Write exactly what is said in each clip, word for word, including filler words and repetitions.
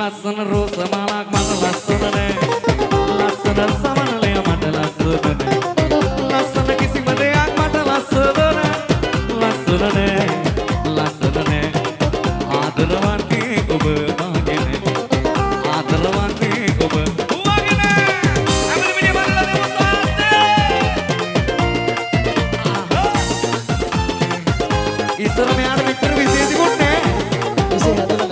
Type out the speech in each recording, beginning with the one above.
ලස්සන රෝස මාලක් මට ලස්සන නෑ ලස්සන සමනලය මට ලස්සන නෑ ලස්සන කිසිම දෙයක් මට ලස්සන නෑ ලස්සන නෑ ලස්සන නෑ ආදරවන්තේ ඔබ වගේ නෑ ආදරවන්තේ ඔබ වගේ නෑ අපිට මෙන්න බලලා දෙමු සාත්තේ ඉස්සර මෙයාට මෙච්චර විශේෂ කොට නෑ විශේෂ හදලා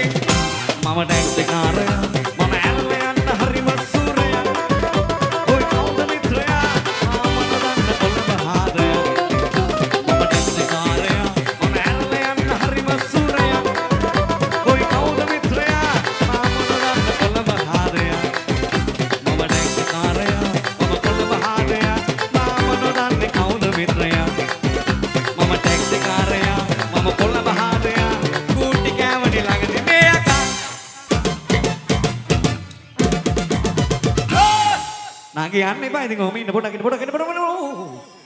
මම ටැක්සි කාරයා මම ඇල්ල යන්න හරිම සූරයා කොයි ළඟ යන්න එපා. ඉතින් ඔහම ඉන්න පොඩක් ඉන්න පොඩක් ඉන්න පොඩක්.